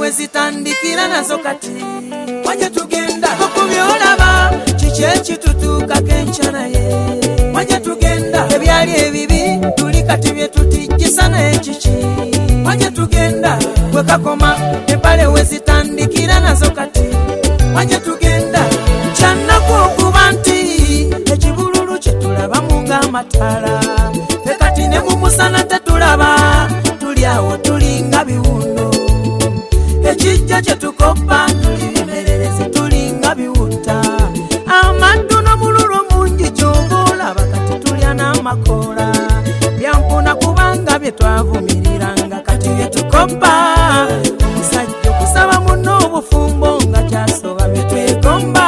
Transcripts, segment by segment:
wezitandikira nazo kati wajja tugenda okubyolaba kiki ekitutuuka kenkyana ye wajja tugenda ebyali ebibi tuli kati bye tutijjisa naye kiki wajja tugenda bwekakoma empale wezitandikira nazo kati wajja tugenda kyannaku okuba nti ekibululu kitulabamu ng'amataala fe kati ne mu musana tetulaba tuli awo tulinga biwundo ekijja kye tukopa tuli bimererezi tulinga biwuta amaddu n'obululu mungi ky'oba olaba kati tulya n'amakoola byampuna kubanga bye twavumiriranga kati bye tukopa omusajja okusaba munno obufumbo nga kyasoba bye twegomba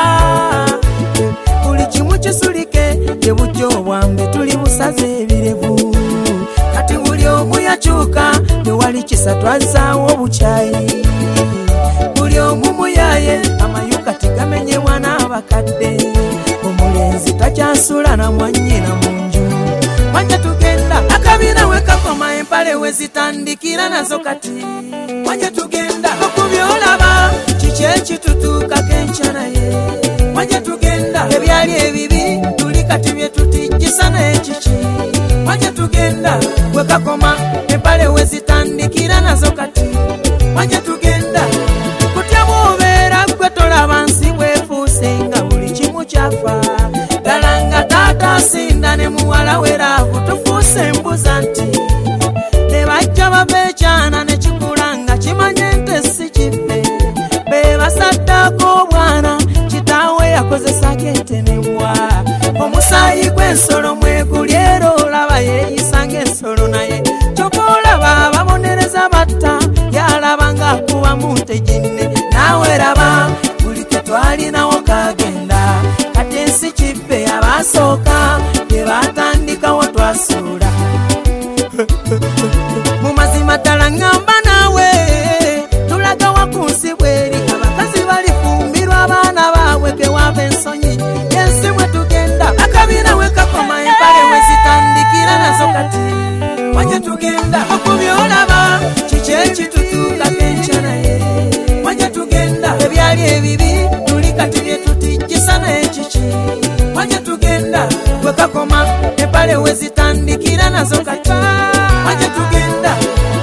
buli kimu kisulike bye bujja obwambe tuli busaze ebirevu kati buli omu yakyuka tewali kisa twazaawo obukyayi buli omu muyaye amayuka tigamenyebwa n'abakadde omulenzi takyasula na mwannyina mu nju wajja tugenda akabina we kakoma empale wezitandikira nazo kati wajja tugenda okubyolaba kiki ekitutuuka kenkyana ye wajja tugenda ebyali ebibi tuli kati bye tutijjisa naye kiki wajja tugenda we kakoma empale wezitandikira nazo kati wajja tugenda kutya bw'obeera gwe tolaba nsi bwefuuse nga buli kimu kyafa ddala nga taata asinda ne muwala we laavu tufuuse embuza nti ne bajja bava ekyana ne kikula nga kimanye nti si kiffe be basaddaako obwana kitaawe yakozesako entemebwa omusaayi gw'ensolo mweguli era olaba yeeyisa ng'ensolo naye kyova olaba ababonereza batta yalaba ng'akubamu ntejinne naawe raba buli ke twalinawo kagenda kati ensi kiffe abaasooka be baatandikawo twasuula mu mazima ddala ŋŋamba naawe tulagawa ku nsi bweri abakazi balifumbirwa abaana baabwe kewava ensonyi ensi mwe tugenda akabina we kakoma empale wezitandikira nazo kati wajja tugenda okubyolaba kiki ekitutuuka kenkyana ye wajja tugenda ebyali ebibi tuli kati bye tutijjisa naye kiki wajja tugenda we kakoma empale wezitandikira nazo kati wajja tugenda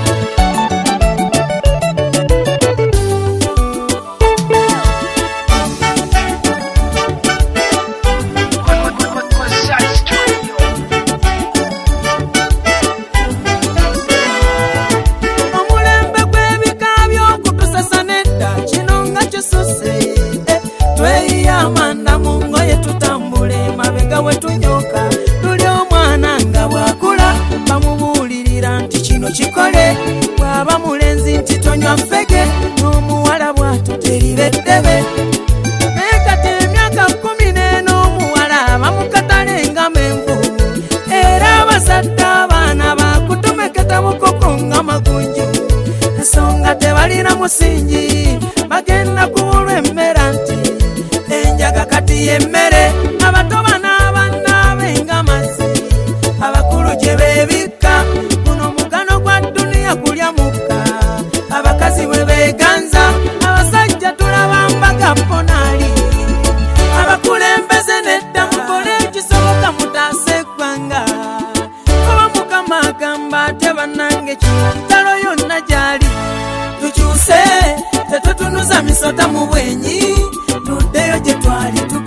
amanda mu ngoye tutambule mabega we tunyoka tuli omwana nga bwakula bamubuulirira nti kino kikole bwaba mulenzi nti tonywa ffege n'omuwala bw'ato teriba eddebe naye kati emyaka 14 omuwala bamukatale nga menvu era abazadde abaana bakutomeketa bukoko nga magunju ensonga tebalina musingi bagenda kubulwa emmera nti enjaga kati yemmere abato banaabanaabe nga mazzi abakulu gye beebikka guno mugano gwa duniya kulya mukka abakazi bwe beeganza abasajja tulaba mbaga ponaali abakulembeze nedda mukole ekisoboka mutaase eggwanga oba mukama agamba ate bannange kitalo yonna gyali tukyuse tetutunuza misota mu bwenyi tuddeyo gye twali